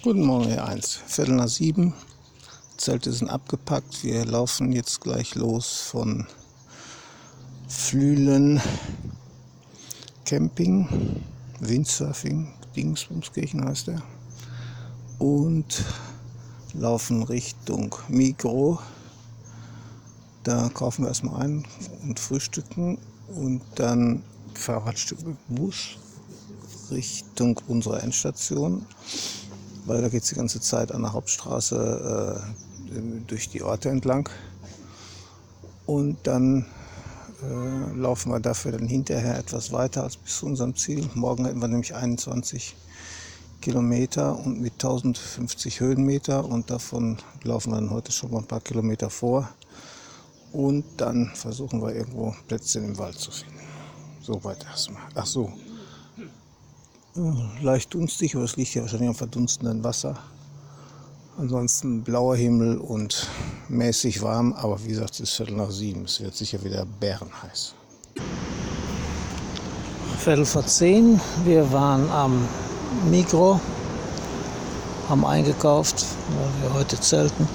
Guten Morgen, E1. Viertel nach 7. Zelte sind abgepackt. Wir laufen jetzt gleich los von Flüelen Camping, Windsurfing, Dingsbumskirchen heißt er. Und laufen Richtung Migros. Da kaufen wir erstmal ein und frühstücken und dann Fahrradstück mit Bus Richtung unserer Endstation, weil da geht es die ganze Zeit an der Hauptstraße durch die Orte entlang. Und dann laufen wir dafür dann hinterher etwas weiter als bis zu unserem Ziel. Morgen hätten wir nämlich 21 Kilometer und mit 1050 Höhenmeter und davon laufen wir dann heute schon mal ein paar Kilometer vor. Und dann versuchen wir irgendwo Plätzchen im Wald zu finden. So weit erstmal. Ach so. Leicht dunstig, aber es liegt ja wahrscheinlich am verdunstenden Wasser. Ansonsten blauer Himmel und mäßig warm, aber wie gesagt, es ist Viertel nach 7. Es wird sicher wieder bärenheiß. Viertel vor 10. Wir waren am Migros, haben eingekauft, weil wir heute zelten.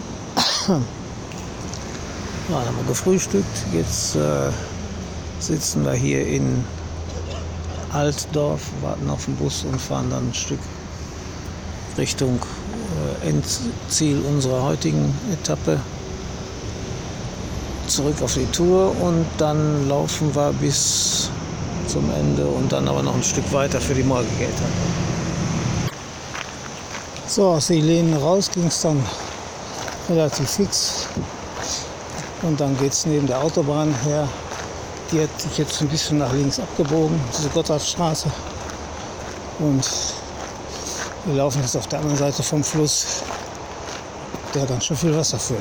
Ja, dann haben wir gefrühstückt. Jetzt sitzen wir hier in Altdorf, warten auf den Bus und fahren dann ein Stück Richtung Endziel unserer heutigen Etappe zurück auf die Tour und dann laufen wir bis zum Ende und dann aber noch ein Stück weiter für die morgige Etappe. So, aus Silene raus ging es dann relativ fix und dann geht es neben der Autobahn her. Die hat sich jetzt ein bisschen nach links abgebogen, diese Gotthardstraße. Und wir laufen jetzt auf der anderen Seite vom Fluss, der ganz schön viel Wasser führt.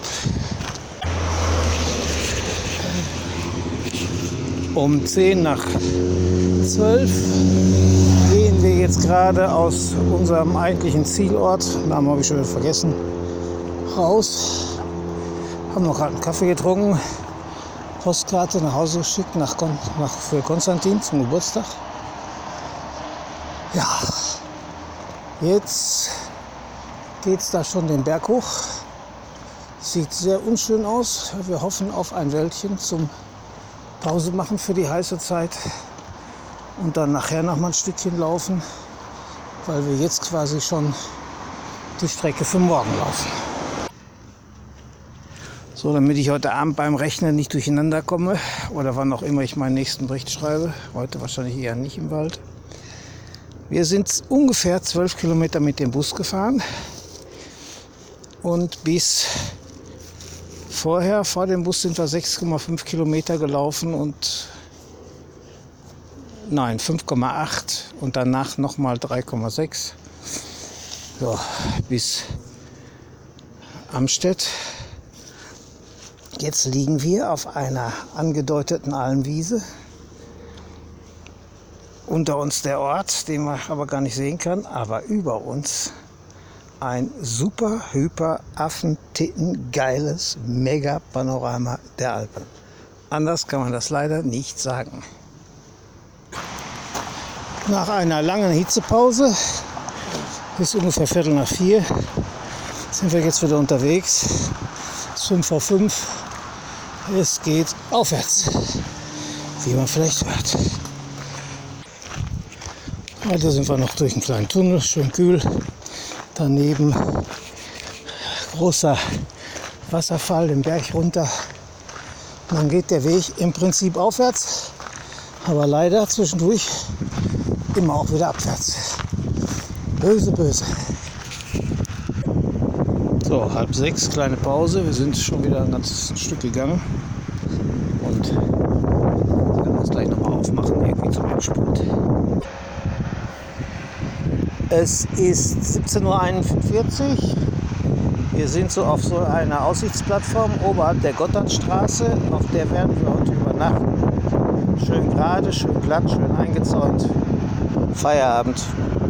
Um 10 nach 12 gehen wir jetzt gerade aus unserem eigentlichen Zielort, Namen habe ich schon vergessen, raus. Haben noch gerade einen Kaffee getrunken. Postkarte nach Hause geschickt für Konstantin zum Geburtstag. Ja, jetzt geht es da schon den Berg hoch. Sieht sehr unschön aus. Wir hoffen auf ein Wäldchen zum Pause machen für die heiße Zeit und dann nachher noch mal ein Stückchen laufen, weil wir jetzt quasi schon die Strecke für morgen laufen. So, damit ich heute Abend beim Rechnen nicht durcheinander komme oder wann auch immer ich meinen nächsten Bericht schreibe. Heute wahrscheinlich eher nicht im Wald. Wir sind ungefähr 12 Kilometer mit dem Bus gefahren und bis vor dem Bus sind wir 6,5 Kilometer gelaufen und 5,8 und danach nochmal 3,6. So, bis Amstedt. Jetzt liegen wir auf einer angedeuteten Almwiese. Unter uns der Ort, den man aber gar nicht sehen kann, aber über uns ein super, hyper, Affentitten, geiles Mega-Panorama der Alpen. Anders kann man das leider nicht sagen. Nach einer langen Hitzepause, bis ungefähr Viertel nach 4, sind wir jetzt wieder unterwegs. Es ist 5 vor 5. Es geht aufwärts, wie man vielleicht hört. Heute sind wir noch durch einen kleinen Tunnel, schön kühl. Daneben großer Wasserfall den Berg runter. Und dann geht der Weg im Prinzip aufwärts, aber leider zwischendurch immer auch wieder abwärts. Böse, böse. So, 5:30, kleine Pause. Wir sind schon wieder ein ganzes Stück gegangen. Und werden wir uns gleich nochmal aufmachen, irgendwie zum Endspurt. Es ist 17:41 Uhr. Wir sind so auf so einer Aussichtsplattform oberhalb der Gotthardstraße. Auf der werden wir heute übernachten. Schön gerade, schön glatt, schön eingezäunt. Feierabend.